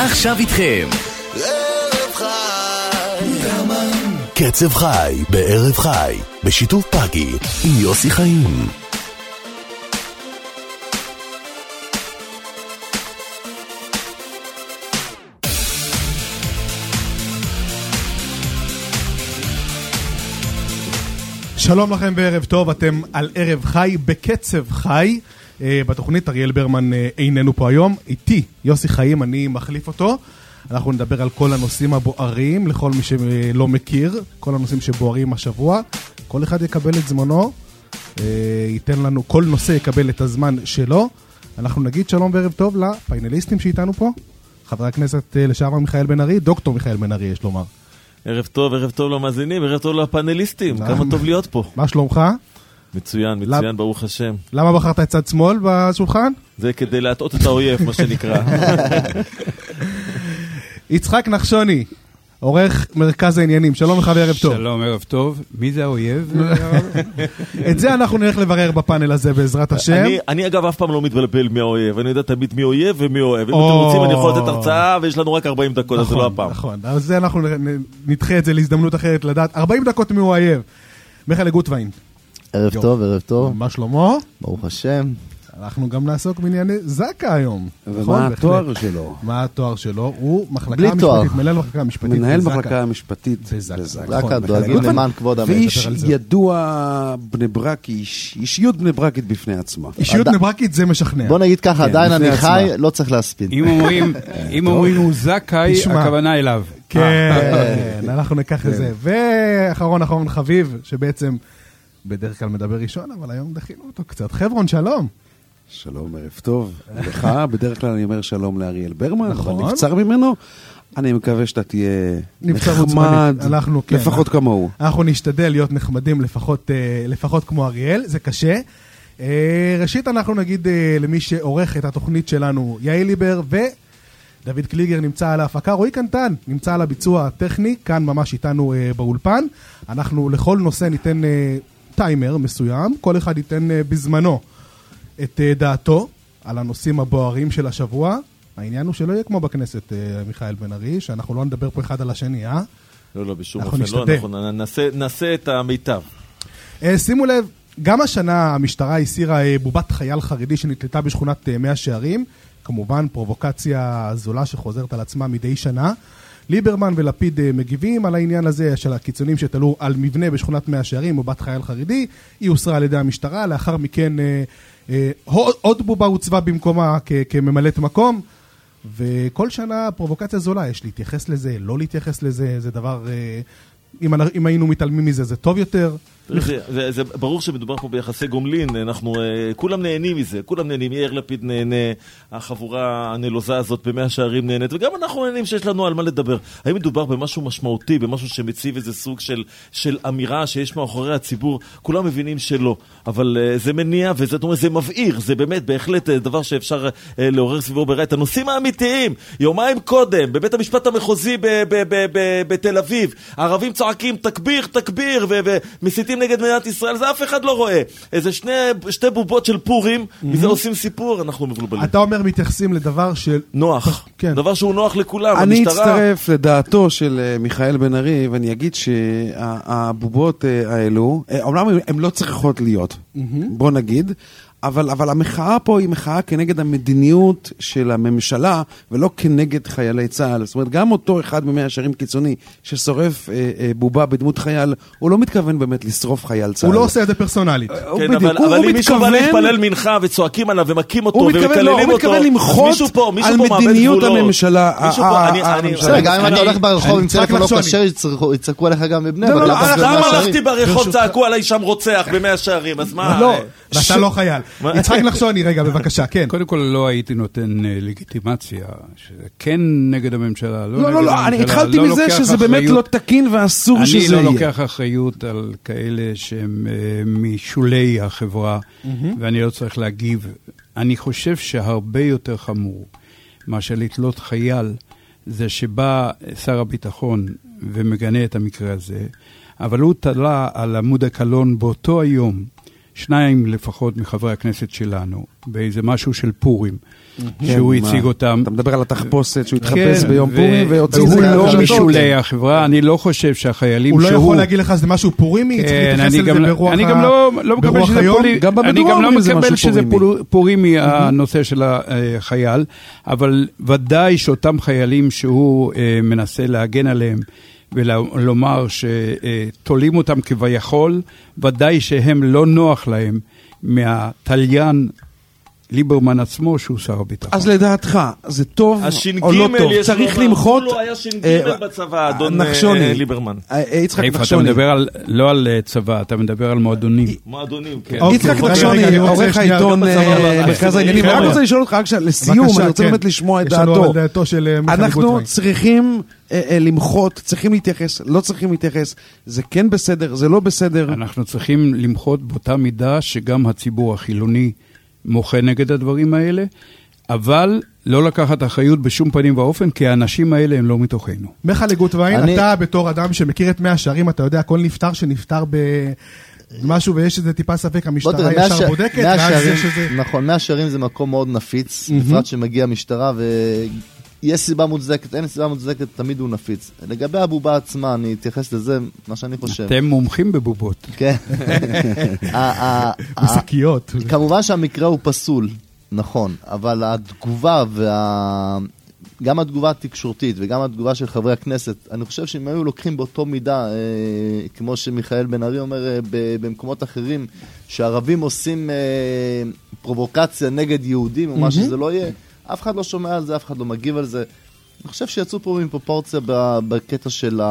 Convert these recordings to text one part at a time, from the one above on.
עכשיו איתכם ערב חי קצב חי בערב חי בשיתוף פאגי עם יוסי חיים. שלום לכם וערב טוב, אתם על ערב חי בקצב חי. בתוכנית אריאל ברמן איננו פה היום, איתי יוסי חיים, אני מחליף אותו. אנחנו נדבר על כל הנושאים הבוערים, לכל מי שלא מכיר, כל הנושאים שבוערים השבוע. כל אחד יקבל את זמנו, ייתן לנו, כל נושא יקבל את הזמן שלו. אנחנו נגיד שלום וערב טוב לפיינליסטים שאיתנו פה. חבר הכנסת לשעבר מיכאל בן ארי, דוקטור מיכאל בן ארי יש לומר. ערב טוב למאזינים, ערב טוב לפאנליסטים, כמה טוב להיות פה. מה שלומך? מצוין, ברוך השם. למה בחרת את צד שמאל בשולחן? זה כדי להטעות את האויב, מה שנקרא. יצחק נחשוני, עורך מרכז העניינים, שלום לך וערב טוב. שלום, ערב טוב. מי זה האויב? את זה אנחנו נלך לברר בפאנל הזה בעזרת השם. אני אגב אף פעם לא מתבלבל מהאויב, אני יודע תמיד מי אויב ומי אוהב. אם אתם רוצים אני יכול לתת הרצאה ויש לנו רק 40 דקות, אז זה לא הפעם. נכון, אז זה אנחנו נדחה את זה להזדמנות אחרת לדעת. 40 דקות מי הוא האויב. מיכאל גוטווין. ערב טוב. מה שלמה? ברוך השם. אנחנו גם נעסוק בענייני זקה היום. ומה התואר שלו? מה התואר שלו? הוא מחלקה המשפטית, מנהל מחלקה המשפטית. מנהל מחלקה המשפטית זקה, דואגים למען כבוד המלך. ואיש ידוע בני ברקי, אישיות בני ברקית בפני עצמה. אישיות בני ברקית זה משכנע. בוא נגיד ככה, עדיין אני חי, לא צריך להספיד. אם אומרים הוא זקאי, הכוונה אליו. כן, אנחנו ניקח את זה. ואחרון חביב, שבעצם בדרך כלל מדבר ראשון, אבל היום דחינו אותו קצת. חברון, שלום. שלום, ערב טוב. לך, בדרך כלל אני אומר שלום לאריאל ברמן, אבל נבצר ממנו. אני מקווה שאתה תהיה נחמד, לפחות כמוהו. אנחנו נשתדל להיות נחמדים לפחות כמו אריאל, זה קשה. ראשית אנחנו נגיד למי שעורך את התוכנית שלנו, יעל ליבר ודוד קליגר נמצא על ההפקה, רועי קנטן נמצא על הביצוע הטכני, כאן ממש איתנו באולפן. אנחנו לכל נושא ניתן טיימר מסוים, כל אחד ייתן בזמנו את דעתו על הנושאים הבוערים של השבוע. העניין הוא שלא יהיה כמו בכנסת, מיכאל בן ארי, שאנחנו לא נדבר פה אחד על השני, לא, בשום אופן לא, אנחנו נעשה את המיטב. שימו לב, גם השנה המשטרה הסירה בובת חייל חרדי שנתלתה בשכונת מאה שערים, כמובן פרובוקציה זולה שחוזרת על עצמה מדי שנה. ליברמן ולפיד מגיבים על העניין הזה של הקיצונים שתלו על מבנה בשכונת מאה שערים, בובת חייל חרדי, היא הוסרה על ידי המשטרה, לאחר מכן עוד בובה הוצבה במקומה כממלאת מקום, וכל שנה פרובוקציה זולה, יש להתייחס לזה, לא להתייחס לזה, זה דבר, אם היינו מתעלמים מזה זה טוב יותר. זה ברור שמדובר פה ביחסי גומלין, אנחנו כולם נהנים מזה, כולם נהנים, יאיר לפיד נהנה, החבורה הנלוזה הזאת במאה שערים נהנית, וגם אנחנו נהנים שיש לנו על מה לדבר. האם מדובר במשהו משמעותי, במשהו שמציב איזה סוג של אמירה שיש מאחורי הציבור? כולם מבינים שלא, אבל זה מניע וזה מבעיר, זה באמת בהחלט דבר שאפשר לעורר סביבו ברע. את הנושאים האמיתיים, יומיים קודם, בבית המשפט המחוזי בתל אביב, הערבים צועקים תקביר ומסיתים נגד מדינת ישראל, זה אף אחד לא רואה. איזה שתי בובות של פורים, מזה עושים סיפור, אנחנו מבולבלים. אתה אומר מתייחסים לדבר של נוח, דבר שהוא נוח לכולם. אני אצטרף לדעתו של מיכאל בן ארי, ואני אגיד שהבובות האלו, אומנם הן לא צריכות להיות, בוא נגיד, אבל המחאה פה היא מחאה כנגד המדיניות של הממשלה, ולא כנגד חיילי צה"ל. זאת אומרת, גם אותו אחד במאה שערים קיצוני, ששורף בובה בדמות חייל, הוא לא מתכוון באמת לשרוף חייל צה"ל. הוא לא עושה את זה פרסונלית. כן, אבל אם מישהו בא להתפלל מנחה, וצועקים עליו, ומקים אותו, ומקללים אותו, הוא מתכוון למחות על מדיניות הממשלה. גם אם אתה הולך ברחוב עם צלק לא קשר, יצעקו עליך גם בבני. למה הלכתי ברחוב, צעקו עליי שם רוצח במאה שערים, אז מה? לא, ואתה לא חייל. יצחק נחשוני, רגע, בבקשה, כן. קודם כל לא הייתי נותן לגיטימציה, שזה כן נגד הממשלה, לא, אני התחלתי מזה שזה באמת לא תקין ואסור שזה יהיה. אני לא לוקח אחריות על כאלה שהם משולי החברה, ואני לא צריך להגיב. אני חושב שהרבה יותר חמור, מה שלתלות חייל, זה שבא שר הביטחון ומגנה את המקרה הזה, אבל הוא תלה על עמוד הקלון באותו היום, שניים לפחות מחברי הכנסת שלנו, באיזה משהו של פורים, שהוא הציג אותם. אתה מדבר על התחפושת שהוא התחפש ביום פורים, והוא לא משולי החברה, אני לא חושב שהחיילים שהוא... הוא לא יכול להגיד לך שזה משהו פורימי, צריך להתייחס לזה ברוח היום? אני גם לא מקבל שזה פורימי הנושא של החייל, אבל ודאי שאותם חיילים שהוא מנסה להגן עליהם, ולומר שתולים אותם כביכול, ודאי שהם לא נוח להם מהטליין ליברמן עצמו שהוא שר הביטחון. אז לדעתך, זה טוב או לא טוב? צריך למחות... הוא לא היה ש"ג בצבא, אדון ליברמן. יצחק נחשוני. אתה מדבר לא על צבא, אתה מדבר על מועדונים. מועדונים, כן. יצחק נחשוני, עורך העיתון מרכז העניינים. אני רק רוצה לשאול אותך, לסיום, אני רוצה באמת לשמוע את דעתו. אנחנו צריכים למחות, צריכים להתייחס, לא צריכים להתייחס. זה כן בסדר, זה לא בסדר. אנחנו צריכים למחות באותה מידה שגם הציבור החילוני מוחה נגד הדברים האלה, אבל לא לקחת אחריות בשום פנים ואופן, כי האנשים האלה הם לא מתוכנו. מיכאל גוטווין, אתה בתור אדם שמכיר את 100 שערים, אתה יודע, כל נפטר שנפטר במשהו ויש איזה טיפה ספק, המשטרה ישר בודקת, נכון, 100 שערים זה מקום מאוד נפיץ, בפרט שמגיע המשטרה יש סיבה מוצדקת, אין סיבה מוצדקת, תמיד הוא נפיץ. לגבי הבובה עצמה, אני אתייחס לזה, מה שאני חושב. אתם מומחים בבובות. כן. בשקיות. כמובן שהמקרה הוא פסול, נכון, אבל התגובה גם התגובה התקשורתית וגם התגובה של חברי הכנסת, אני חושב שהם היו לוקחים באותו מידה, כמו שמיכאל בן ארי אומר במקומות אחרים, שערבים עושים פרובוקציה נגד יהודים, או מה שזה לא יהיה, אף אחד לא שומע על זה, אף אחד לא מגיב על זה. אני חושב שיצאו פה מפרופורציה בקטע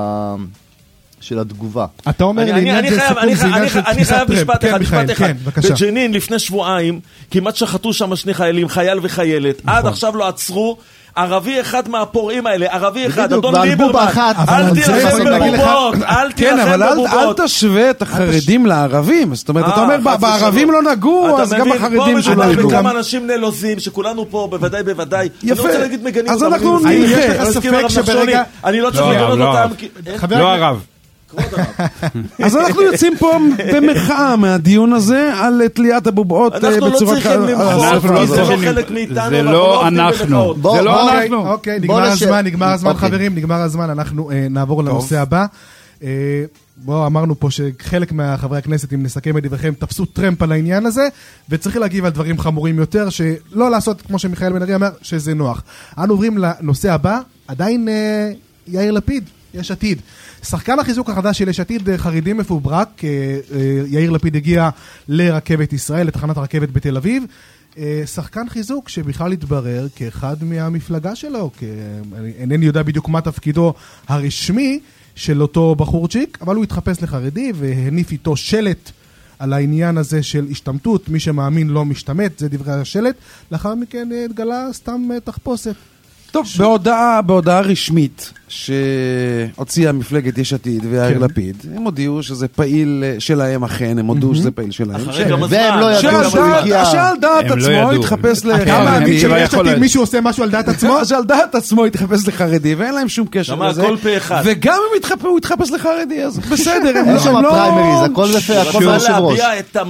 של התגובה. אתה אומר לעניין זה סיפור, זה עניין של תפיסת טרמפ. משפט אחד. בג'נין לפני שבועיים, כמעט שחטו שם שני חיילים, חייל וחיילת. עד עכשיו לא עצרו. ערבי אחד מהפורעים האלה, ערבי אחד, אדון ליברמן, אל תילחם בבובות, אל תילחם בבובות. אל תשווה את החרדים לערבים, זאת אומרת, אתה אומר, בערבים לא נגעו, אז גם החרדים שלא נגעו. וכמה אנשים נלוזים, שכולנו פה בוודאי, יפה, אני רוצה להגיד מגנים, אז אנחנו נלחם. אני לא צריך לגנות אותם. לא הרב. אז אנחנו יוצאים פה במחאה מהדיון הזה על תליית הבובעות בצורה... אנחנו לא צריכים למחוא, זה לא חלק מאיתנו. זה לא אנחנו. זה לא אנחנו. אוקיי, נגמר הזמן חברים, נגמר הזמן, אנחנו נעבור לנושא הבא. בואו, אמרנו פה שחלק מהחברי הכנסת, אם נסכם את דבריכם, תפסו טרמפ על העניין הזה, וצריך להגיב על דברים חמורים יותר, שלא לעשות, כמו שמיכאל בן ארי אומר, שזה נוח. אנו עוברים לנושא הבא, עדיין יאיר לפיד, יש עתיד. שחקן החיזוק החדש של יש עתיד חרדי מפוברק, יאיר לפיד הגיע לרכבת ישראל, לתחנת הרכבת בתל אביב, שחקן חיזוק שבכלל התברר כאחד מהמפלגה שלו, אינני יודע בדיוק מה תפקידו הרשמי של אותו בחורצ'יק, אבל הוא התחפש לחרדי והניף איתו שלט על העניין הזה של השתמטות, מי שמאמין לא משתמט, זה דברי השלט, לאחר מכן התגלה סתם תחפושת. טוב, בהודעה רשמית שהוציאה מפלגת יש עתיד ויאיר לפיד, הם הודיעו שזה פעיל שלהם אכן, הם הודיעו שזה פעיל שלהם. והם לא ידעו שהוא הגיע. שעל דעת עצמו התחפש לחרדי. מישהו עושה משהו על דעת עצמו? שעל דעת עצמו התחפש לחרדי, ואין להם שום קשר לזה. וגם אם הוא התחפש לחרדי, אז בסדר. אין שם הפריימריז, הכל לפי, הכל ביושב ראש.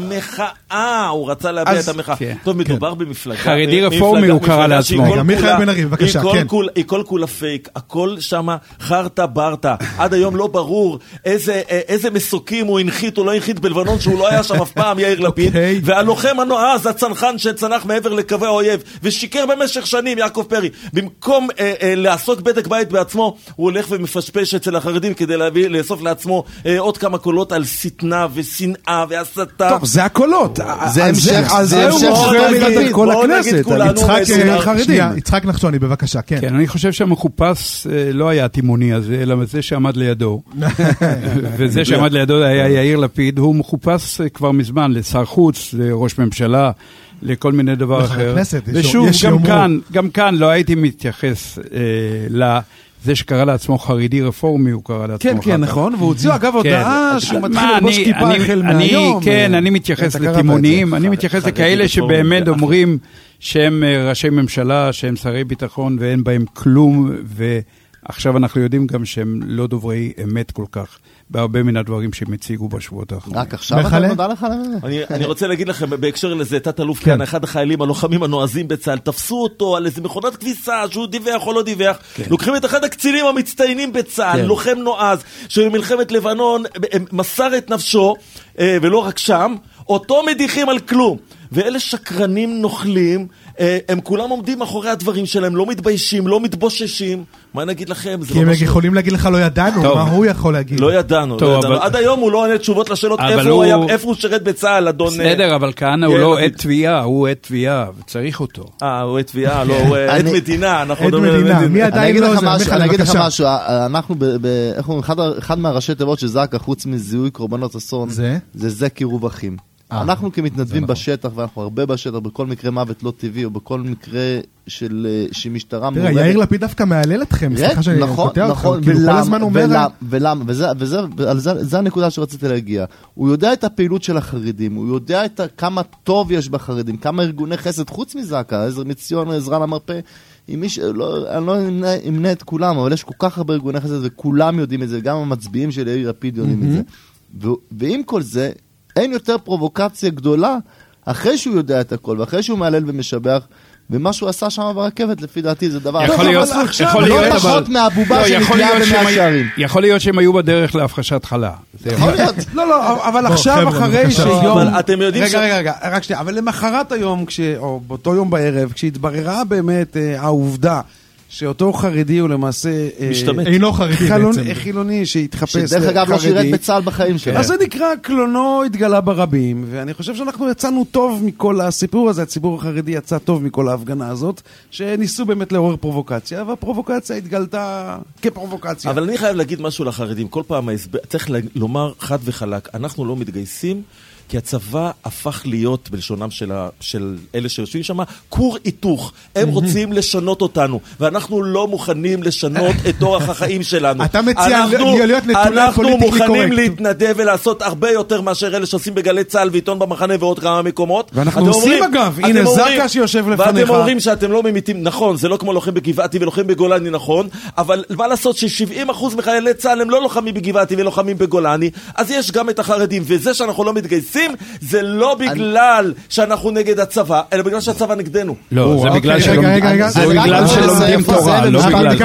הוא רצה להביע את המחאה. טוב, מדובר במפלגה. חרדי רפורמי הוא קרא לעצמו. גם מיכאל בן ארי, בבקשה. היא כל כולה פייק, הכל שם חרטה ברטה. עד היום לא ברור איזה מסוקים הוא הנחית או לא הנחית בלבנון, שהוא לא היה שם אף פעם, יאיר לפיד. והלוחם הנועז, הצנחן שצנח מעבר לקווי האויב, ושיקר במשך שנים, יעקב פרי. במקום לעסוק בדק בית בעצמו, הוא הולך ומפשפש אצל החרדים כדי לאסוף לעצמו עוד כמה קולות על סטנה ושנאה והסתה. טוב, זה הקולות. זה המשך של כל הכנסת. יצחק נחשוני, בבקשה, כן. כן, אני חושב שהמחופש לא היה התימוני הזה, אלא זה שעמד לידו. וזה שעמד לידו היה יאיר לפיד, הוא מחופש כבר מזמן לשר חוץ, לראש ממשלה, לכל מיני דבר אחר. ושוב, גם כאן לא הייתי מתייחס זה שקרא לעצמו חרדי רפורמי, הוא קרא לעצמו חרדי. כן, נכון, והוא הוציאו אגב הודעה שהוא מתחיל לבוש כיפה החל מהיום. כן, אני מתייחס לתימונים, אני מתייחס לכאלה שבאמת אומרים שהם ראשי ממשלה, שהם שרי ביטחון ואין בהם כלום עכשיו אנחנו יודעים גם שהם לא דוברי אמת כל כך, בהרבה מן הדברים שהם הציגו בשבועות האחרונים. רק עכשיו אתה נודע לך? אני רוצה להגיד לכם, בהקשר לזה, תת-אלוף כאן, אחד החיילים הלוחמים הנועזים בצה"ל, תפסו אותו על איזה מכונת כביסה, שהוא דיווח או לא דיווח, לוקחים את אחד הקצינים המצטיינים בצה"ל, לוחם נועז, שבמלחמת לבנון מסר את נפשו, ולא רק שם, אותו מדיחים על כלום. ואלה שקרנים נוכלים, הם כולם עומדים מאחורי הדברים שלהם, לא מתביישים, לא מתבוששים. מה נגיד לכם? כי הם יכולים להגיד לך לא ידענו, מה הוא יכול להגיד? לא ידענו. עד היום הוא לא עונה תשובות לשאלות איפה הוא שרת בצה"ל, אדון... בסדר, אבל כהנא הוא לא עת תביעה, הוא עת תביעה, וצריך אותו. הוא עת תביעה, לא, הוא עת מדינה. עת מדינה, מי עדיין לא זה? אני אגיד לך משהו, אנחנו, אחד מהראשי תיבות של זק"א, חוץ מזיהוי קורבנות אסון, זה קירוב אחים. אנחנו כמתנדבים בשטח, ואנחנו הרבה בשטח, בכל מקרה מוות לא טבעי, או בכל מקרה שמשטרה... תראה, יאיר לפיד דווקא מעלל אתכם, סליחה שאני קוטע אתכם, כאילו כל הזמן אומר... ולמה, וזה הנקודה שרציתי להגיע. הוא יודע את הפעילות של החרדים, הוא יודע כמה טוב יש בחרדים, כמה ארגוני חסד, חוץ מזק"א, עזר מציון, עזרה למרפא, אני לא אמנה את כולם, אבל יש כל כך הרבה ארגוני חסד, וכולם יודעים את זה, גם המצביעים של יאיר לפיד יודעים את זה. ועם כל זה, אין יותר פרובוקציה גדולה, אחרי שהוא יודע את הכל, ואחרי שהוא מעלל ומשבח, ומה שהוא עשה שם ברכבת, לפי דעתי, זה דבר... לא פחות מהבובה שנקלעה במאה שערים. יכול להיות שהם היו בדרך להפחשת חלה. יכול להיות. לא, אבל עכשיו, אחרי שיום... אתם יודעים רגע, רק שנייה, אבל למחרת היום, או באותו יום בערב, כשהתבררה באמת העובדה, שאותו חרדי הוא למעשה... משתמט. אינו חרדי בעצם. חילוני שהתחפש לחרדי. שדרך אגב לא שירת בצה"ל בחיים שלו. אז זה נקרא קלונו התגלה ברבים, ואני חושב שאנחנו יצאנו טוב מכל הסיפור הזה, הציבור החרדי יצא טוב מכל ההפגנה הזאת, שניסו באמת לעורר פרובוקציה, והפרובוקציה התגלתה כפרובוקציה. אבל אני חייב להגיד משהו לחרדים, כל פעם צריך לומר חד וחלק, אנחנו לא מתגייסים, כי הצבא הפך להיות, בלשונם של אלה שיושבים שם, כור היתוך. הם רוצים לשנות אותנו, ואנחנו לא מוכנים לשנות את אורח החיים שלנו. אתה מציע להיות נטולי פוליטיקלי קורקט. אנחנו מוכנים להתנדב ולעשות הרבה יותר מאשר אלה שעושים בגלי צה"ל ועיתון במחנה ועוד כמה מקומות. ואנחנו עושים אגב, הנה זק"א שיושב לפניך. ואתם אומרים שאתם לא ממיתים, נכון, זה לא כמו לוחם בגבעתי ולוחם בגולני, נכון, אבל מה לעשות ש70% מחיילי צה"ל הם לא לוחמים בגבעתי ולוחמים בגולני, אז יש גם את החרדים, וזה שאנחנו לא מתגייסים, זה לא בגלל שאנחנו נגד הצבא, אלא בגלל שהצבא נגדנו. לא, זה בגלל שלומדים תורה, לא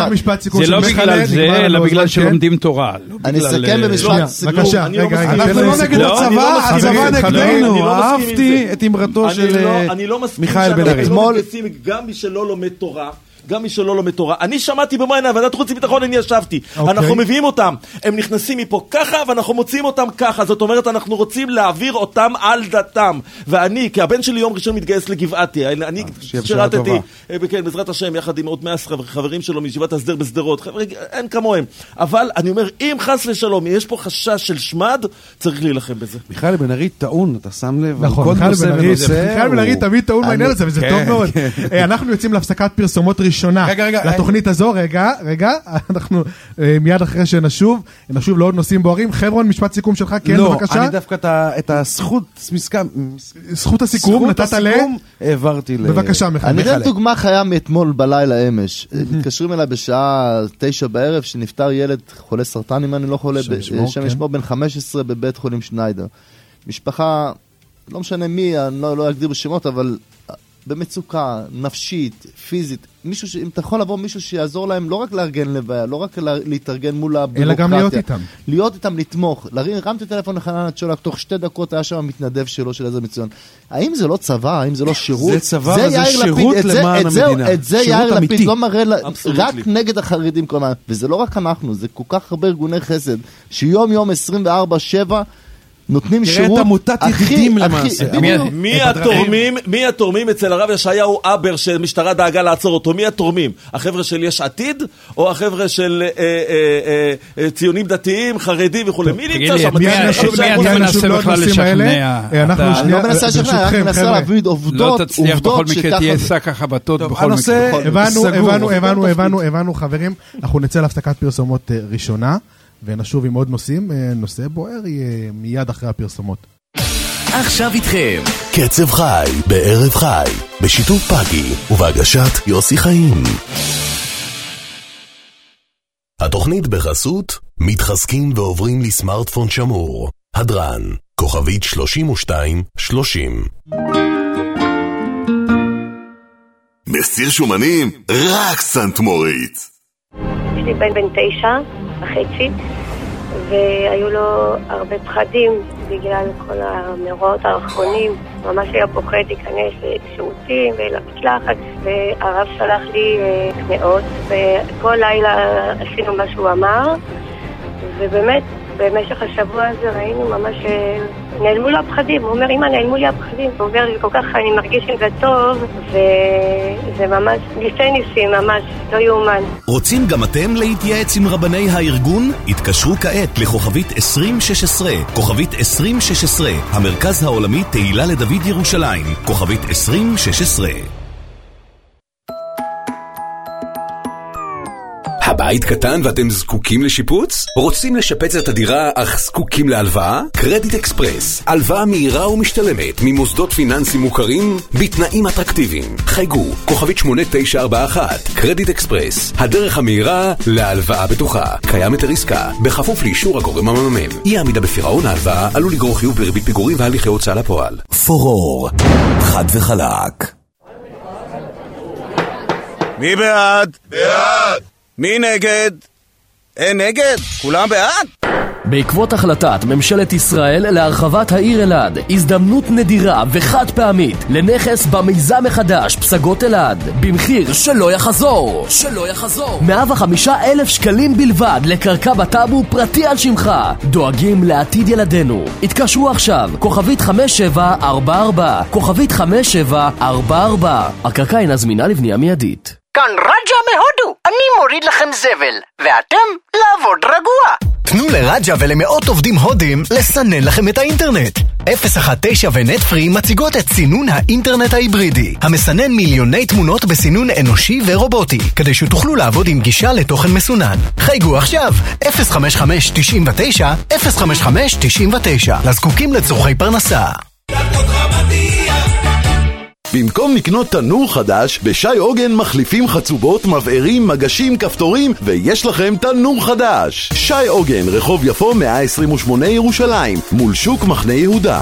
בגלל זה, אלא בגלל שלומדים תורה. אני אסכם במשפט סיכום. אנחנו לא נגד הצבא, הצבא נגדנו. אהבתי את אמרתו של מיכאל בן ארי. גם מי שלא לומד תורה, גם מי שלא לומד תורה. אני שמעתי במו עיניי, ועדת חוץ וביטחון, אני ישבתי. אנחנו מביאים אותם. הם נכנסים מפה ככה, ואנחנו מוציאים אותם ככה. זאת אומרת, אנחנו רוצים להעביר אותם על דתם. ואני, כי הבן שלי יום ראשון מתגייס לגבעתי. אני שירתתי, כן, בעזרת השם, יחד עם עוד 100 חברים שלו מישיבת הסדר בסדרות. אין כמוהם. אבל אני אומר, אם חס ושלום, יש פה חשש של שמד, צריך להילחם בזה. מיכאל בן ארי טעון, אתה שם לב. נכון, מיכאל בן ארי תמיד טעון בעניין הזה, וזה טוב מאוד. אנחנו יוצאים להפסקת פרסומות ראשונה לתוכנית הזו. רגע, אנחנו מיד אחרי שנשוב לעוד נושאים בוערים. חברון, משפט סיכום שלך, כן, בבקשה. אני דווקא את זכות הסיכום נתת העברתי בבקשה, מיכאל. אני אתן דוגמה חיה מאתמול בלילה אמש. מתקשרים אליי בשעה 9 בערב, שנפטר ילד חולה סרטן, אם אני לא חולה, שם ישמו בן 15 בבית חולים שניידר. משפחה, לא משנה מי, אני לא אגדיר בשמות, אבל במצוקה נפשית, פיזית, מישהו אם אתה יכול לבוא מישהו שיעזור להם, לא רק לארגן לוויה, לא רק להתארגן מול הבירוקרטיה, אלא גם להיות איתם. להיות איתם, לתמוך. הרמתי טלפון לחנן צ'ולק, תוך 2 דקות היה שם המתנדב שלו, של איזה מצוין. האם זה לא צבא? האם זה לא שירות? זה צבא וזה שירות למען המדינה. את זה יאיר לפיד לא מראה רק נגד החרדים כל הזמן. וזה לא רק אנחנו, זה כל כך הרבה ארגוני חסד, שיום יום 24/7 נותנים שירות. תראה את עמותת ידידים למעשה. מי התורמים אצל הרב ישעיהו אבר שמשטרה דאגה לעצור אותו? מי התורמים? החבר'ה של יש עתיד? או החבר'ה של ציונים דתיים, חרדים וכו'? מי נמצא שם? מי אתה מנסה בכלל לשכנע? אני לא מנסה לשכנע, אני מנסה להביא עובדות. לא תצליח בכל מקרה, תהיה שק החבטות בכל מקרה. הבנו חברים, אנחנו נצא להפסקת פרסומות ראשונה. ונשוב עם עוד נושאים, נושא בוער יהיה מיד אחרי הפרסומות. עכשיו איתכם, קצב חי, בערב חי, בשיתוף פאגי, ובהגשת יוסי חיים. התוכנית בחסות, מתחזקים ועוברים לסמארטפון שמור. הדרן, כוכבית 3230. מסיר שומנים, רק סנט מוריץ. יש לי בן 9.5, והיו לו הרבה פחדים בגלל כל המאורעות האחרונים. ממש היה פוחד להיכנס לשירותים ולמקלחת, והרב שלח לי קנאות, וכל לילה עשינו מה שהוא אמר, ובאמת במשך השבוע הזה ראינו ממש נעלמו לו הפחדים. הוא אומר, אמא, נעלמו לי הפחדים. הוא אומר, כל כך אני מרגיש עם זה טוב, וזה ממש ניסי, ממש לא יאומן. רוצים גם אתם להתייעץ עם רבני הארגון? התקשרו כעת לכוכבית 2016, כוכבית 2016, המרכז העולמי תהילה לדוד ירושלים, כוכבית 2016. הבית קטן ואתם זקוקים לשיפוץ? רוצים לשפץ את הדירה אך זקוקים להלוואה? קרדיט אקספרס, הלוואה מהירה ומשתלמת ממוסדות פיננסיים מוכרים בתנאים אטרקטיביים. חייגו, כוכבית 8941, קרדיט אקספרס, הדרך המהירה להלוואה בטוחה. קיים היתר עסקה, בכפוף לאישור הגורם המממן. אי עמידה בפירעון ההלוואה עלול לגרור חיוב בריבית פיגורים והליכי הוצאה לפועל. פורור, חד וחלק. מי בעד? בעד! מי נגד? אין נגד? כולם בעד? בעקבות החלטת ממשלת ישראל להרחבת העיר אלעד, הזדמנות נדירה וחד פעמית לנכס במיזם מחדש פסגות אלעד, במחיר שלא יחזור. 105,000 שקלים בלבד לקרקע בטאבו פרטי על שמך. דואגים לעתיד ילדינו. התקשרו עכשיו, כוכבית 5744, כוכבית 5744. הקרקע אינה זמינה לבנייה מיידית. כאן רג'ה מהודו, אני מוריד לכם זבל, ואתם לעבוד רגוע. תנו לרג'ה ולמאות עובדים הודים לסנן לכם את האינטרנט. 019 ונטפרי מציגות את סינון האינטרנט ההיברידי, המסנן מיליוני תמונות בסינון אנושי ורובוטי, כדי שתוכלו לעבוד עם גישה לתוכן מסונן. חייגו עכשיו, 055-99, לזקוקים לצורכי פרנסה. במקום לקנות תנור חדש, בשי עוגן מחליפים חצובות, מבערים, מגשים, כפתורים, ויש לכם תנור חדש. שי עוגן, רחוב יפו 128 ירושלים, מול שוק מחנה יהודה,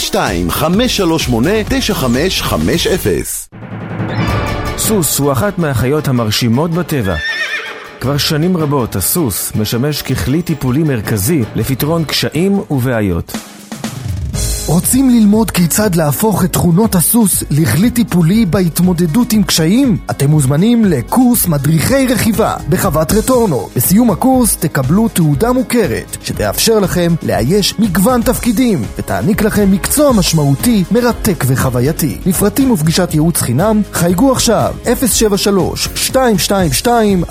02-538-9550. סוס הוא אחת מהחיות המרשימות בטבע. כבר שנים רבות הסוס משמש ככלי טיפולי מרכזי לפתרון קשיים ובעיות. רוצים ללמוד כיצד להפוך את תכונות הסוס לכלי טיפולי בהתמודדות עם קשיים? אתם מוזמנים לקורס מדריכי רכיבה בחוות רטורנו. בסיום הקורס תקבלו תעודה מוכרת שתאפשר לכם לאייש מגוון תפקידים ותעניק לכם מקצוע משמעותי, מרתק וחווייתי. לפרטים ופגישת ייעוץ חינם חייגו עכשיו 073-222-1133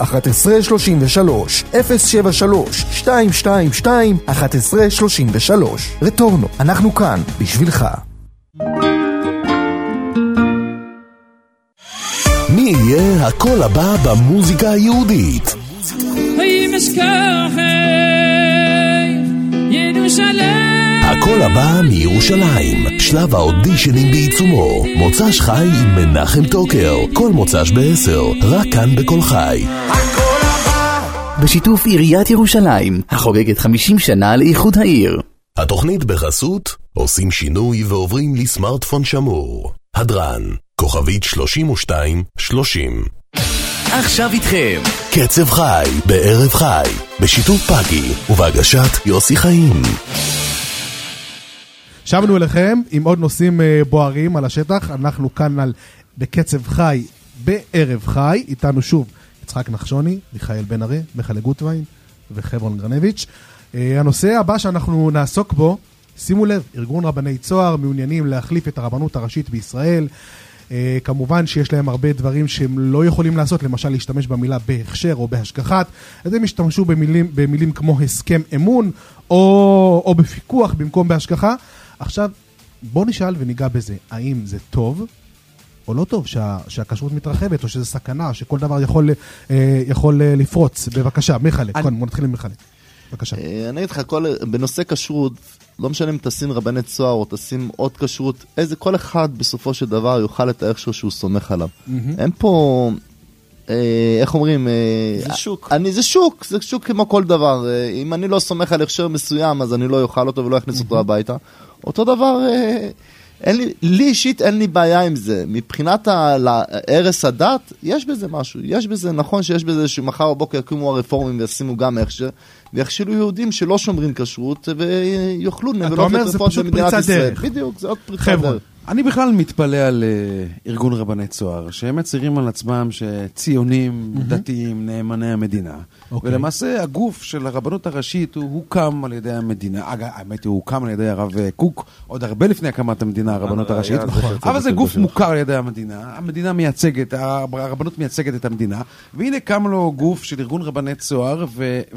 073-222-1133. רטורנו, אנחנו כאן בשבילך. מי יהיה הקול הבא במוזיקה היהודית? הקול הבא מירושלים, שלב האודישנים בעיצומו. מוצ"ש חי עם מנחם טוקר, כל מוצ"ש ב-10, רק כאן בכל חי. בשיתוף עיריית ירושלים, החוגגת 50 שנה לאיחוד העיר. התוכנית בחסות, עושים שינוי ועוברים לסמארטפון שמור. הדרן, כוכבית 3230. עכשיו איתכם קצב חי בערב חי, בשיתוף פאגי ובהגשת יוסי חיים. שבנו אליכם עם עוד נושאים בוערים על השטח. אנחנו כאן בקצב חי בערב חי. איתנו שוב יצחק נחשוני, מיכאל בן ארי, מיכאל גוטווין וחברון גרנביץ'. הנושא הבא שאנחנו נעסוק בו, שימו לב, ארגון רבני צוהר מעוניינים להחליף את הרבנות הראשית בישראל. כמובן שיש להם הרבה דברים שהם לא יכולים לעשות, למשל להשתמש במילה בהכשר או בהשגחת, אז הם השתמשו במילים כמו הסכם אמון או בפיקוח במקום בהשגחה. עכשיו בוא נשאל וניגע בזה, האם זה טוב או לא טוב שהכשרות מתרחבת, או שזה סכנה, שכל דבר יכול לפרוץ. בבקשה, מיכאל, בוא נתחיל עם מיכאל. בבקשה. אני אגיד לך, בנושא כשרות, לא משנה אם תשים רבני צוהר או תשים עוד כשרות, כל אחד בסופו של דבר יוכל את ההכשר שהוא סומך עליו. אין פה איך אומרים? זה שוק. זה שוק כמו כל דבר. אם אני לא סומך על הכשר מסוים, אז אני לא יאכל אותו ולא אכניס אותו הביתה. אותו דבר, לי אישית אין לי בעיה עם זה. מבחינת ערש הדת, יש בזה משהו. יש בזה, נכון שיש בזה שמחר בבוקר יקומו הרפורמים וישימו גם הכשר, ויכשילו יהודים שלא שומרים כשרות, ויוכלו נבלות וטרפות במדינת ישראל. בדיוק, זה עוד פריצת דרך. אני בכלל מתפלא על ארגון רבני צוהר, שהם מצהירים על עצמם שציונים, דתיים, נאמני המדינה. ולמעשה הגוף של הרבנות הראשית הוא הוקם על ידי המדינה. האמת הוא הוקם על ידי הרב קוק, עוד הרבה לפני הקמת המדינה, הרבנות הראשית. אבל זה גוף מוכר על ידי המדינה. המדינה מייצגת, הרבנות מייצגת את המדינה. והנה קם לו גוף של ארגון רבני צוהר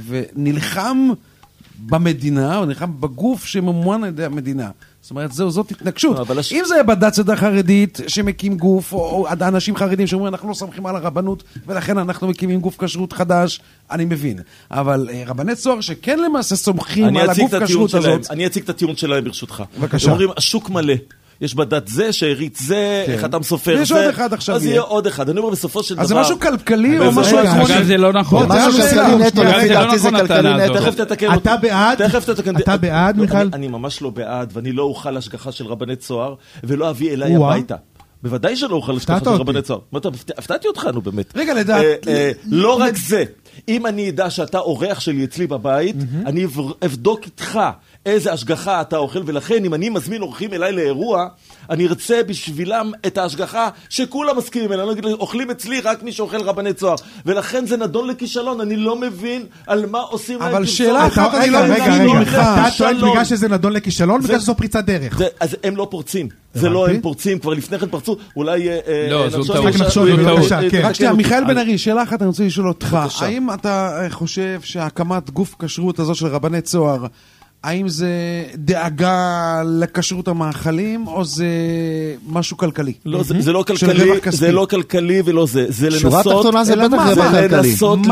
ונלחם במדינה, או נלחם בגוף שממומן על ידי המדינה. זאת אומרת, זאת התנגשות. אם זה בדת צדה חרדית שמקים גוף, או אנשים חרדים שאומרים, אנחנו לא סומכים על הרבנות, ולכן אנחנו מקימים גוף כשרות חדש, אני מבין. אבל רבני צוהר שכן למעשה סומכים על הגוף כשרות הזאת. אני אציג את הטיעון שלהם ברשותך. בבקשה. הם אומרים, השוק מלא. יש בדת זה, שארית זה, חתם סופר זה. יש עוד אחד עכשיו. אז יהיה עוד אחד. אני אומר בסופו של דבר. אז זה משהו כלכלי או משהו עקרוני? זה לא נכון. משהו כלכלי נטו, לפי דעתי זה כלכלי נטו. תכף תתקן אותי. אתה בעד, מיכל? אני ממש לא בעד, ואני לא אוכל השגחה של רבני צוהר, ולא אביא אליי הביתה. בוודאי שלא אוכל השגחה של רבני צוהר. הפתעתי אותך, נו באמת. רגע, לדעת. לא רק זה. אם אני אדע שאתה אורח שלי אצלי בבית, אני אבדוק איתך איזה השגחה אתה אוכל, ולכן אם אני מזמין אורחים אליי לאירוע, אני ארצה בשבילם את ההשגחה שכולם מסכימים אליי. אני אגיד, אוכלים אצלי רק מי שאוכל רבני צוהר. ולכן זה נדון לכישלון. אני לא מבין על מה עושים להם. אבל שאלה אחת, אני לא מבין ממך. אתה טוען בגלל שזה נדון לכישלון, בגלל שזו פריצת דרך. אז הם לא פורצים. זה לא הם פורצים, כבר לפני כן פרצו. אולי... לא, זו טעות. רק שנייה, מיכאל בן ארי, שאלה אחת אני רוצה לשאול אותך. האם אתה חושב שהקמת גוף כשרות הזו של רבני צוהר, האם זה דאגה לכשרות המאכלים, או זה משהו כלכלי? לא, זה לא כלכלי, זה לא כלכלי ולא זה. זה שורה תחתונה זה בטח רווח כלכלי.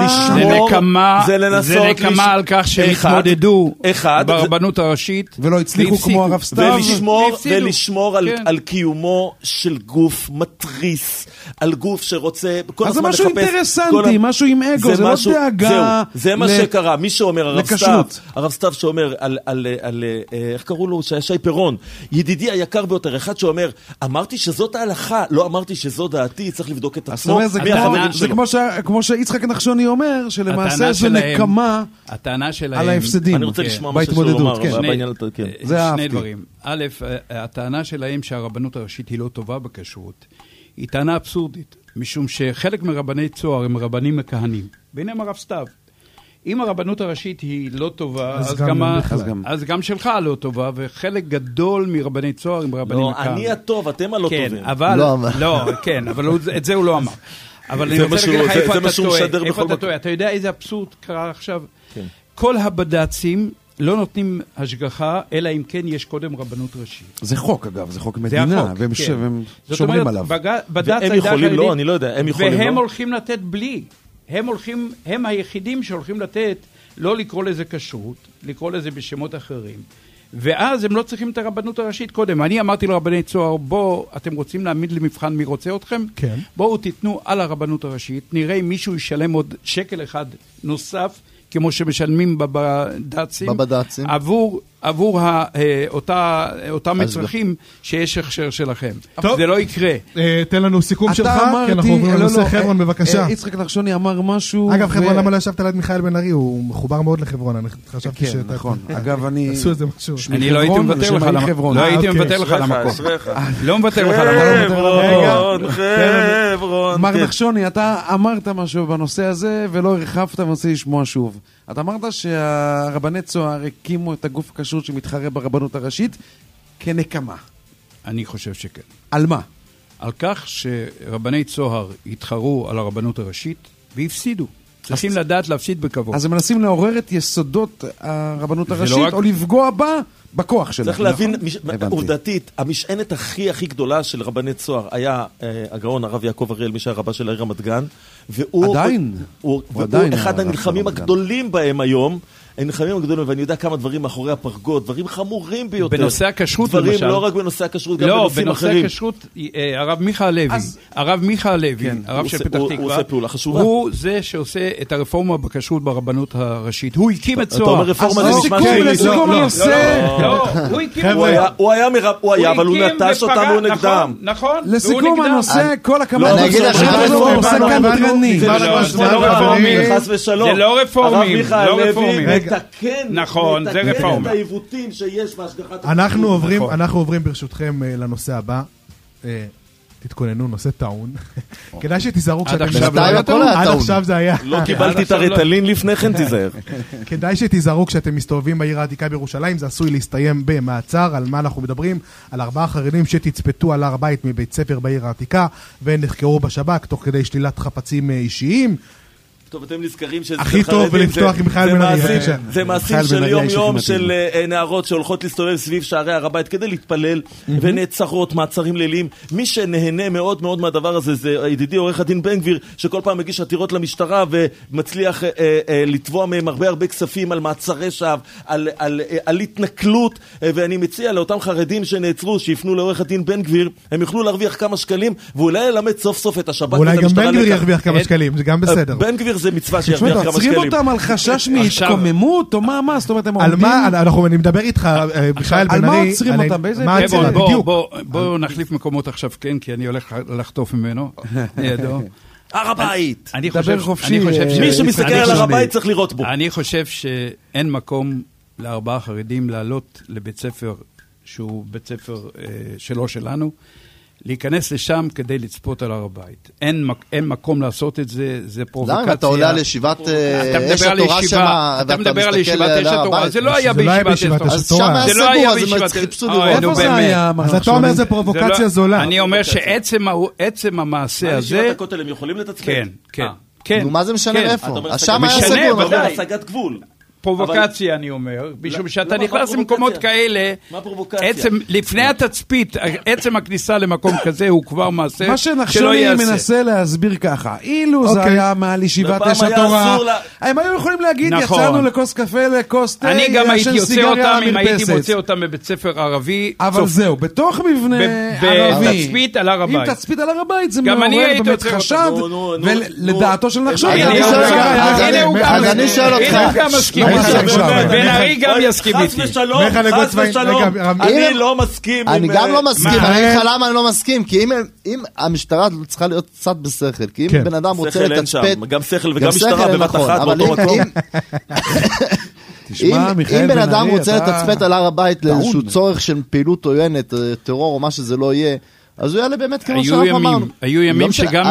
זה נקמה על כך שהם התמודדו ברבנות הראשית, ולא הצליחו כמו הרב סתיו. ולשמור על קיומו של גוף מטריס, על גוף שרוצה... אז זה משהו אינטרסנטי, משהו עם אגו, זה לא דאגה... זה מה שקרה, מי שאומר, הרב סתיו שאומר על איך קראו לו, שי פירון, ידידי היקר ביותר, אחד שאומר, אמרתי שזאת ההלכה, לא אמרתי שזו דעתי, צריך לבדוק את עצמו. זה כמו שיצחק נחשוני אומר, שלמעשה זו נקמה על ההפסדים. אני רוצה לשמוע מה שיש לו לומר בעניין. שני דברים. א', הטענה שלהם שהרבנות הראשית היא לא טובה בכשרות, היא טענה אבסורדית, משום שחלק מרבני צוהר הם רבנים מכהנים, ביניהם הרב סתיו. אם הרבנות הראשית היא לא טובה, אז גם שלך לא טובה, וחלק גדול מרבני צוהר הם רבנים מכהנים. לא, אני הטוב, אתם הלא טובים. כן, אבל את זה הוא לא אמר. אבל אני רוצה להגיד לך איפה אתה טועה. אתה יודע איזה אבסורד קרה עכשיו? כל הבד"צים לא נותנים השגחה, אלא אם כן יש קודם רבנות ראשית. זה חוק אגב, זה חוק מדינה, והם שומרים עליו. הם יכולים, לא, אני לא יודע, הם יכולים, לא. והם הולכים לתת בלי. הם היחידים שהולכים לתת, לא לקרוא לזה כשרות, לקרוא לזה בשמות אחרים. ואז הם לא צריכים את הרבנות הראשית קודם. אני אמרתי לרבני צוהר, בואו, אתם רוצים להעמיד למבחן מי רוצה אתכם? כן. בואו תיתנו על הרבנות הראשית, נראה אם מישהו ישלם עוד שקל אחד נוסף, כמו שמשלמים בבד"צים, עבור אותם מצרכים שיש הכשר שלכם. זה לא יקרה. תן לנו סיכום שלך, כי אנחנו עוברים לנושא חברון, בבקשה. יצחק נחשוני אמר משהו... אגב, חברון, למה לא ישבת ליד מיכאל בן ארי? הוא מחובר מאוד לחברון, אני חשבתי שאתה... נכון. אגב, אני... עשו איזה משהו. אני לא הייתי מוותר לך למקום. לא הייתי מוותר לך למקום. לא מוותר לך למקום. חברון. מר נחשוני, אתה אמרת משהו בנושא הזה, ולא הרחבת ורוצה לשמוע שוב. אתה אמרת שהרבני צוהר הקימו את הגוף הכשרות שמתחרה ברבנות הראשית כנקמה. אני חושב שכן. על מה? על כך שרבני צוהר התחרו על הרבנות הראשית והפסידו. צריכים לדעת להפסיד בכבוד. אז הם מנסים לעורר את יסודות הרבנות הראשית, או לפגוע בה בכוח שלהם. צריך להבין, עובדתית, המשענת הכי גדולה של רבני צוהר היה הגאון הרב יעקב אריאל, מי שהיה רבה של העיר רמת גן, עדיין. והוא אחד הנלחמים הגדולים בהם היום, הנלחמים הגדולים, ואני יודע כמה דברים מאחורי הפרגות, דברים חמורים ביותר. בנושא הכשרות למשל. דברים לא רק בנושא הכשרות, גם בנושאים אחרים. לא, בנושא הכשרות, הרב מיכה הלוי, הרב של פתח תקווה, הוא עושה פעולה חשובה. הוא זה שעושה את הרפורמה בכשרות ברבנות הראשית. הוא הקים את צוהר. אתה אומר רפורמה זה נשמע שלי. לסיכום אני עושה. הוא היה, אבל הוא נטש אותנו נגדם. נכון. לסיכום הנושא, כל הכמה. אני אגיד לך הוא עושה כאן דרני. זה לא רפורמים. הרב מיכה הלוי נכון, זה מתקן רפורמה. את העיוותים שיש בהשגחת... אנחנו עוברים ברשותכם לנושא הבא. תתכוננו, נושא טעון. כדאי שתיזהרו כשאתם... עד עכשיו זה היה... לא קיבלתי את הרטלין לפני כן, תיזהר. כדאי שתיזהרו כשאתם מסתובבים בעיר העתיקה בירושלים, זה עשוי להסתיים במעצר. על מה אנחנו מדברים? על 4 חרדים שתצפתו על הר הבית מבית ספר בעיר העתיקה, ונחקרו בשב"כ תוך כדי שלילת חפצים אישיים. טוב, אתם נזכרים שזה... הכי טוב ולפתוח עם מיכאל בן ארי. זה מעשים של יום-יום של נערות שהולכות להסתובב סביב שערי הר הבית כדי להתפלל, ונעצרות, מעצרים ליליים. מי שנהנה מאוד מאוד מהדבר הזה זה ידידי עורך הדין בן גביר, שכל פעם מגיש עתירות למשטרה ומצליח לתבוע מהם הרבה כספים על מעצרי שווא, על התנכלות, ואני מציע לאותם חרדים שנעצרו, שיפנו לעורך הדין בן גביר, הם יוכלו להרוויח כמה שקלים, ואולי ללמד סוף סוף את השב"כ. אולי גם בן גביר ירוויח כמה שקלים, זה גם בסדר. בן גביר זה מצווה שירוויח כמה שקלים. עוצרים אותם על חשש מהתקוממות, או מה? זאת אומרת, הם עומדים... על מה? אני מדבר איתך, מיכאל בן ארי... על מה עוצרים אותם? בואו נחליף מקומות עכשיו, כן, כי אני הולך לחטוף ממנו. הר הבית! אני חושב... מי שמסתכל על הר הבית צריך לראות בו. אני חושב שאין מקום ל4 חרדים לעלות לבית ספר, שהוא בית ספר שלו שלנו, להיכנס לשם כדי לצפות על הר הבית. אין מקום לעשות את זה, זה פרובוקציה. למה אתה עולה על ישיבת אש התורה שמה, אתה מדבר על ישיבת אש התורה, זה לא היה בישיבת אש התורה. אז שם היה סגור, אז הם חיפשו לראות. איפה זה היה? אז אתה אומר זה פרובוקציה זולה. אני אומר שעצם המעשה הזה... ישיבת הכותל הם יכולים לתצפת? כן. נו, מה זה משנה איפה? אז שם היה משנה, סגור. אבל השגת גבול. פרובוקציה אני אומר, משום שאתה נכנס למקומות כאלה, לפני התצפית, עצם הכניסה למקום כזה הוא כבר מעשה שלא יעשה. מה שנחשוני מנסה להסביר ככה, אילו זה היה מעל ישיבת אש התורה, הם היו יכולים להגיד, יצאנו לכוס קפה, לכוס תה, אני גם הייתי יוצא אותם, אם הייתי מוצא אותם בבית ספר ערבי. אבל זהו, בתוך מבנה ערבי, בתצפית על הר הבית. עם תצפית על הר הבית, זה מעורר באמת חשד, ולדעתו של נחשוני. אז אני שואל אותך, בן ארי גם יסכים איתי. חס ושלום, אני לא מסכים. אני גם לא מסכים, אני אגיד לך למה אני לא מסכים, כי אם המשטרה צריכה להיות קצת בשכל, כי אם בן אדם רוצה לתצפת... גם שכל וגם משטרה בבת אחת באותו מקום. אם בן אדם רוצה לתצפת על הר הבית לאיזשהו צורך של פעילות עוינת, טרור או מה שזה לא יהיה, אז הוא יעלה באמת כמו שאנחנו אמרנו. היו ימים שגם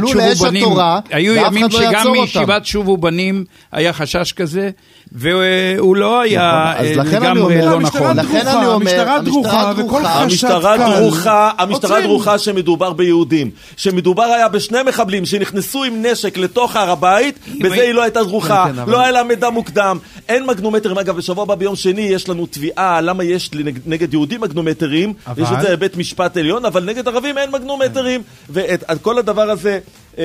מישיבת שובו בנים היה חשש כזה, והוא לא היה לגמרי לא נכון. המשטרה דרוכה וכל חשד קל. המשטרה דרוכה שמדובר ביהודים. שמדובר היה בשני מחבלים שנכנסו עם נשק לתוך הר הבית, בזה היא לא הייתה דרוכה. לא היה לה מידע מוקדם. אין מגנומטרים. אגב, בשבוע הבא ביום שני יש לנו תביעה למה יש נגד יהודים מגנומטרים. יש את זה בבית משפט עליון, אבל נגד ערבים אין מגנומטרים. וכל הדבר הזה...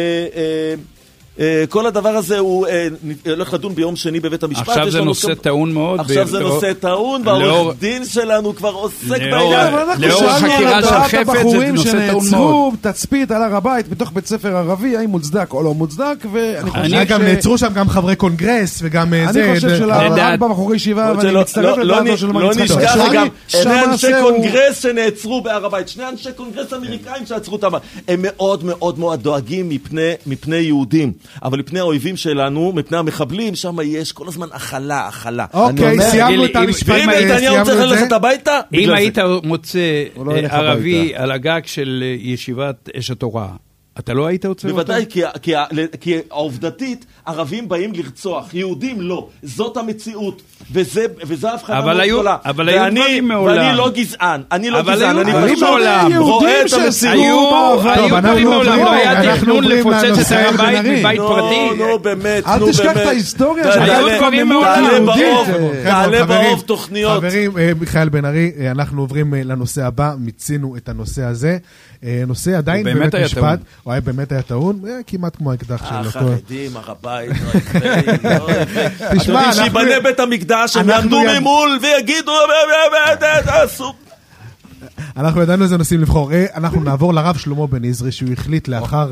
כל הדבר הזה הוא הולך לדון ביום שני בבית המשפט. עכשיו זה נושא טעון מאוד. עכשיו זה נושא טעון, והעורך דין שלנו כבר עוסק בעניין. לאור חקירה של חפץ זה נושא טעון מאוד. תצפית על הר הבית בתוך בית ספר ערבי, האם מוצדק או לא מוצדק, ואני חושב גם נעצרו שם גם חברי קונגרס וגם זה. אני חושב שלארבע בחורי ישיבה, ואני מצטרף לדעתו של לא נשכח גם שני אנשי קונגרס שנעצרו בהר הבית, שני אנשי קונגרס אמריקאים שעצרו אותם. הם מאוד מאוד מאוד דואגים מפני יהודים. אבל לפני האויבים שלנו, מפני המחבלים, שם יש כל הזמן אכלה. אוקיי, סיימנו את המשפטים האלה. ואם נתניהו צריך ללכת הביתה? אם היית מוצא ערבי על הגג של ישיבת אש התורה, אתה לא היית עוצר אותו? בוודאי, כי העובדתית, ערבים באים לרצוח, יהודים לא. זאת המציאות, וזה הבחנה מאוד גדולה. אבל היו דברים מעולם. ואני לא גזען, אני פשוט רואה את המציאות. היו דברים מעולם, לא היה תכנון לפוצץ את הר הבית מבית פרטי. נו, באמת. אל תשכח את ההיסטוריה. תעלה באוב תוכניות. חברים, מיכאל בן ארי, אנחנו עוברים לנושא הבא, מיצינו את הנושא הזה. נושא עדיין בבית משפט, הוא היה באמת היה טעון, כמעט כמו האקדח שלו. החרדים, הרבית, תשמע, שיבנה בית המקדש, הם יעמדו ממול ויגידו, אנחנו ידענו איזה נושאים לבחור. אנחנו נעבור לרב שלמה בן עזרי, שהוא החליט לאחר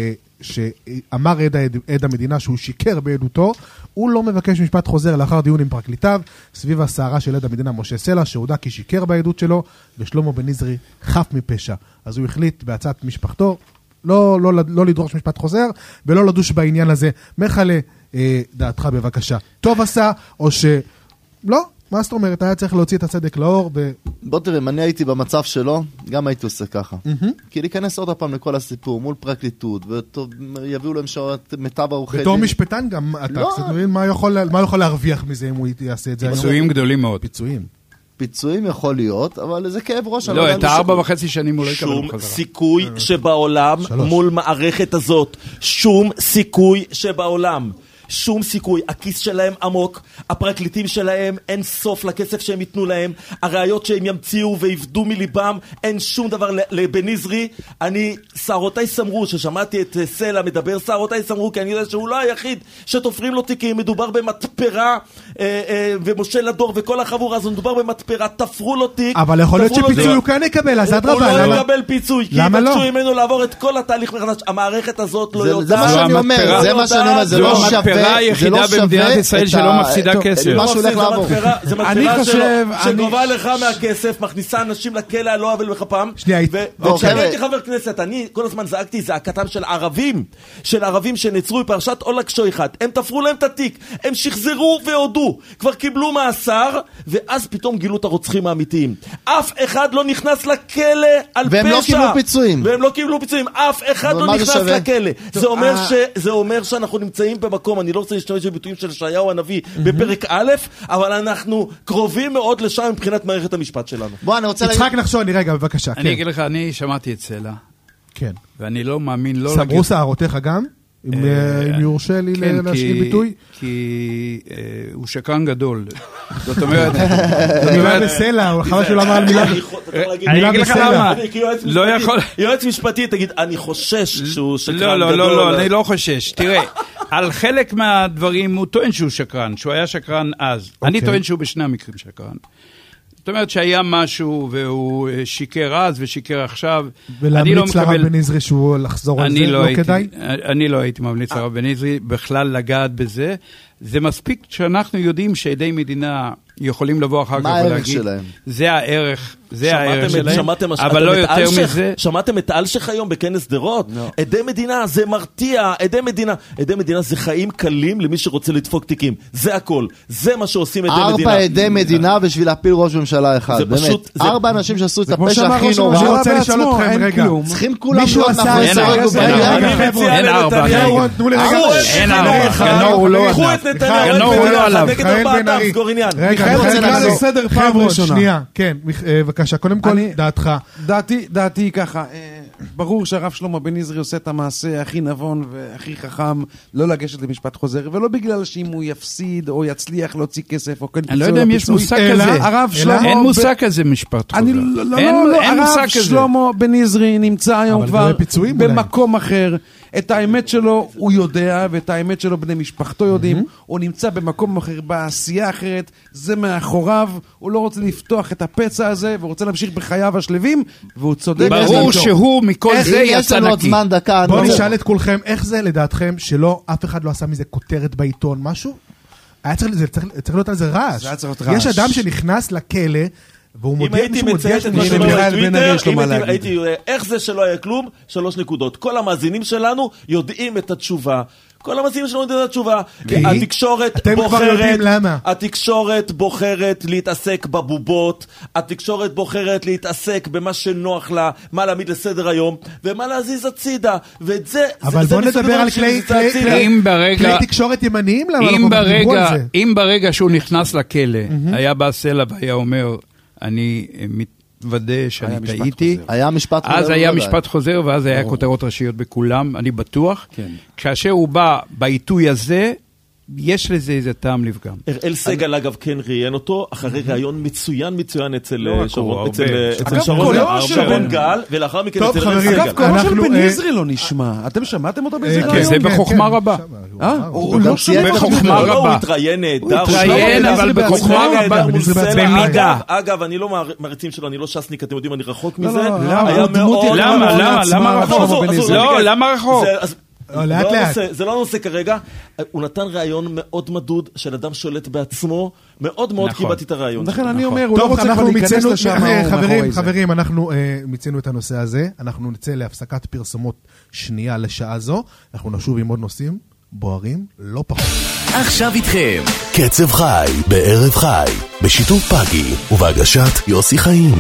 שאמר עד המדינה שהוא שיקר בעדותו, הוא לא מבקש משפט חוזר לאחר דיון עם פרקליטיו, סביב הסערה של עד המדינה משה סלע, שהודע כי שיקר בעדות שלו, ושלמה בן עזרי חף מפשע. אז הוא החליט בהצעת משפחתו, לא לדרוש משפט חוזר, ולא לדוש בעניין הזה. מחלה, דעתך בבקשה. טוב עשה, או שלא? מה זאת אומרת? היה צריך להוציא את הצדק לאור בוא תראה, אם אני הייתי במצב שלו, גם הייתי עושה ככה. כי להיכנס עוד הפעם לכל הסיפור, מול פרקליטות, ויביאו להם שעות מיטב העורכי דין. בתור משפטן גם, אתה קצת מבין מה יכול להרוויח מזה אם הוא יעשה את זה? פיצויים גדולים מאוד. פיצויים יכול להיות, אבל זה כאב ראש. לא, את 4.5 שנים הוא לא יקבל בחזרה. שום סיכוי שבעולם מול מערכת הזאת. שום סיכוי שבעולם. שום סיכוי, הכיס שלהם עמוק, הפרקליטים שלהם אין סוף לכסף שהם ייתנו להם, הראיות שהם ימציאו ויבדו מליבם, אין שום דבר לבן עזרי. אני, שערותיי סמרו, ששמעתי את סלע מדבר, שערותיי סמרו, כי אני יודע שהוא לא היחיד שתופרים לו תיקים, מדובר במטפרה, ומשה לדור וכל החבורה, אז מדובר במטפרה, תפרו לו תיק. אבל יכול להיות שפיצוי הוא כאן יקבל, אז אדרבה. הוא לא יקבל פיצוי, כי יבקשו ממנו לעבור את כל התהליך מחדש. המערכת הזאת לא יודעת. זה מה שאני אומר, זה מה שאני אומר, זה לא שווה. היחידה במדינת ישראל שלא מפסידה כסף. זה מטפרה שגובה לך מהכסף, מכניסה אנשים לכלא על לא עוול בכפם. וכשאני הייתי חבר כנסת, אני כל הזמן זעקתי זעקתם של ערבים שנצרו בפרשת אולג שויחת. הם תפרו להם את התיק, הם שחזרו והודו, כבר קיבלו מאסר, ואז פתאום גילו את הרוצחים האמיתיים. אף אחד לא נכנס לכלא על פשע. והם לא קיבלו פיצויים. אף אחד לא נכנס לכלא. זה אומר שאנחנו נמצאים במקום, אני לא רוצה להשתמש בביטויים של ישעיהו הנביא בפרק א', אבל אנחנו קרובים מאוד לשם מבחינת מערכת המשפט שלנו. בוא, אני רוצה יצחק נחשון, רגע, בבקשה. אני אגיד לך, אני שמעתי את סלע. כן. ואני לא מאמין, לא... סמרו שערותיך גם? אם יורשה לי להשאיר ביטוי? כי הוא שקרן גדול. זאת אומרת... מילה בסלע, חבל שהוא לא אמר על מילה... אני אגיד לך למה. לא יכול... יועץ משפטי, תגיד, אני חושש שהוא שקרן גדול. לא, אני לא חושש. תראה, על חלק מהדברים הוא טוען שהוא שקרן, שהוא היה שקרן אז. אני טוען שהוא בשני המקרים שקרן. זאת אומרת שהיה משהו והוא שיקר אז ושיקר עכשיו. ולהמליץ לרב בן עזרי שהוא לחזור על זה, לא כדאי? אני לא הייתי ממליץ לרב בן עזרי בכלל לגעת בזה. זה מספיק שאנחנו יודעים שעדי מדינה יכולים לבוא אחר כך ולהגיד, זה הערך, זה הערך שלהם, אבל לא יותר מזה. שמעתם את אלשך היום בכנס דרות? עדי מדינה זה מרתיע, עדי מדינה זה חיים קלים למי שרוצה לדפוק תיקים, זה הכל, זה מה שעושים עדי מדינה. 4 עדי מדינה בשביל להפיל ראש ממשלה אחד, באמת, 4 אנשים שעשו את הפשע הכי נורא. אני רוצה לשאול אתכם רגע, צריכים כולם להיות מאחורי סורג ובריח. אני מציע לנתניהו, אין 4, הוא לא עליו. אני רוצה להגיד לסדר פעם ראשונה. שנייה, כן, בבקשה, קודם כל, דעתך. דעתי ככה, ברור שהרב שלמה בן עזרי עושה את המעשה הכי נבון והכי חכם, לא לגשת למשפט חוזר, ולא בגלל שאם הוא יפסיד או יצליח להוציא כסף או כן פיצוי. אני לא יודע אם יש מושג כזה. אין מושג כזה משפט חוזר. לא, הרב שלמה בן עזרי נמצא היום כבר במקום אחר. את האמת שלו הוא יודע, ואת האמת שלו בני משפחתו יודעים, הוא נמצא במקום אחר, בעשייה אחרת, זה מאחוריו, הוא לא רוצה לפתוח את הפצע הזה, והוא רוצה להמשיך בחייו השלבים, והוא צודק. ברור שהוא מכל זה יצא נקי. בואו נשאל את כולכם, איך זה לדעתכם שלא, אף אחד לא עשה מזה כותרת בעיתון, משהו? צריך להיות על זה רעש. יש אדם שנכנס לכלא, אם הייתי מציין את מה שלא היה טוויטר, איך זה שלא היה כלום? 3 נקודות. כל המאזינים שלנו יודעים את התשובה. כל המציעים שלנו יודעים את התשובה. התקשורת בוחרת להתעסק בבובות, התקשורת בוחרת להתעסק במה שנוח לה, מה להעמיד לסדר היום, ומה להזיז הצידה. ואת זה... אבל בוא נדבר על כלי תקשורת ימניים, אם ברגע שהוא נכנס לכלא, היה בא סלע והיה אומר, אני מתוודה שאני טעיתי, אז היה משפט חוזר, ואז היה כותרות ראשיות בכולם, אני בטוח. כאשר הוא בא בעיתוי הזה, יש לזה איזה טעם לפגם. אראל סגל אגב כן ראיין אותו, אחרי ראיון מצוין אצל שרון גל, ולאחר מכן אצל אראל סגל. אגב, קורו של בן עזרי לא נשמע. אתם שמעתם אותו באיזה ראיון? זה בחוכמה רבה. הוא לא שומע בחוכמה רבה. הוא התראיין נהדר. אבל בחוכמה רבה. במידה. אגב, אני לא מרצים שלו, אני לא שסניק, אתם יודעים, אני רחוק מזה. למה רחוק? זה לא הנושא כרגע. הוא נתן רעיון מאוד מדוד של אדם שולט בעצמו, מאוד מאוד קיבלתי את הרעיון. לכן אני אומר, הוא לא רוצה כבר להיכנס לשם. חברים, אנחנו מיצינו את הנושא הזה, אנחנו נצא להפסקת פרסומות שנייה לשעה זו, אנחנו נשוב עם עוד נושאים בוערים, לא פחות. עכשיו איתכם קצב חי בערב חי, בשיתוף פאגי ובהגשת יוסי חיים.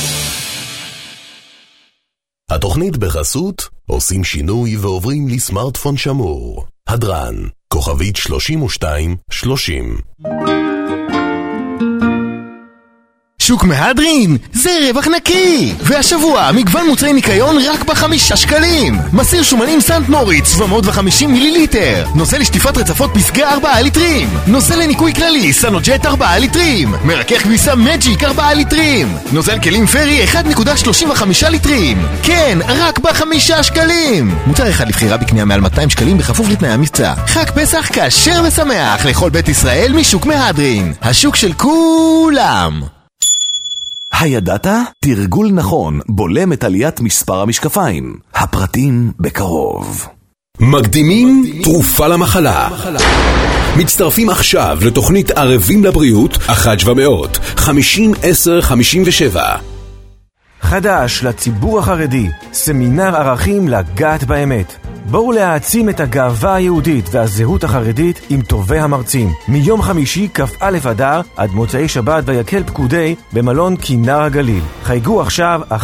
התוכנית בחסות עושים שינוי ועוברים לסמארטפון שמור. הדרן, כוכבית 3230. שוק מהדרין, זה רווח נקי! והשבוע מגוון מוצרי ניקיון רק ב5 שקלים. מסיר שומנים סנט מוריץ 750 מיליליטר. נוזל לשטיפת רצפות פסגה 4 ליטרים. נוזל לניקוי כללי סנוג'ט 4 ליטרים. מרכך כביסה מג'יק 4 ליטרים. נוזל כלים פרי 1.35 ליטרים. כן, רק ב5 שקלים. מוצר אחד לבחירה בקנייה מעל 200 שקלים בכפוף לתנאי המבצע. חג פסח כשר ושמח לכל בית ישראל משוק מהדרין. השוק של כולם. הידעת? תרגול נכון בולם את עליית מספר המשקפיים. הפרטים בקרוב. מקדימים תרופה למחלה. מצטרפים עכשיו לתוכנית ערבים לבריאות 1-700-50-10-57. חדש לציבור החרדי, סמינר ערכים לגעת באמת. בואו להעצים את הגאווה היהודית והזהות החרדית עם טובי המרצים. מיום חמישי כ"א אדר עד מוצאי שבת ויקל פקודי במלון כינר הגליל. חייגו עכשיו 1-800-800-750.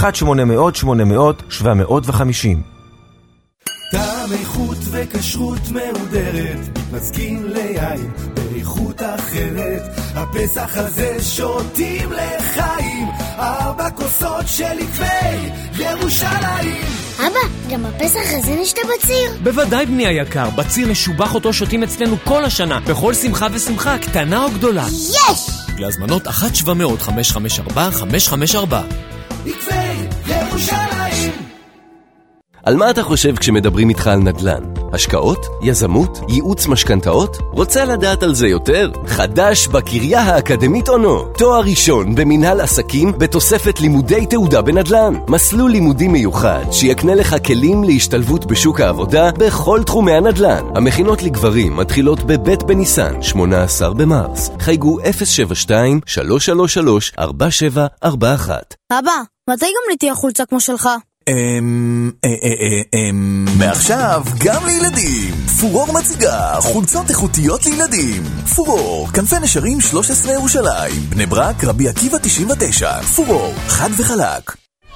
טעם איכות וכשרות מהודרת, מתמזגים ליין באיכות אחרת. הפסח הזה שותים לחיים, 4 כוסות של עקבי ירושלים. אבא, גם הפסח הזה נשתה בציר? בוודאי בני היקר, בציר משובח אותו שותים אצלנו כל השנה, בכל שמחה ושמחה, קטנה או גדולה. יש! להזמנות 1-700-554-554. עקבי ירושלים. על מה אתה חושב כשמדברים איתך על נדל"ן? השקעות? יזמות? ייעוץ משכנתאות? רוצה לדעת על זה יותר? חדש בקריה האקדמית אונו. תואר ראשון במנהל עסקים בתוספת לימודי תעודה בנדל"ן. מסלול לימודי מיוחד שיקנה לך כלים להשתלבות בשוק העבודה בכל תחומי הנדל"ן. המכינות לגברים מתחילות בבית בניסן, 18 במרס. חייגו 072-333-4741. אבא, מתי גם לי תהיה חולצה כמו שלך? מעכשיו גם לילדים. פורור מציגה חולצות איכותיות לילדים. פורור, כנפי נשרים 13 ירושלים, בני ברק, רבי עקיבא 99. פורור, חד וחלק.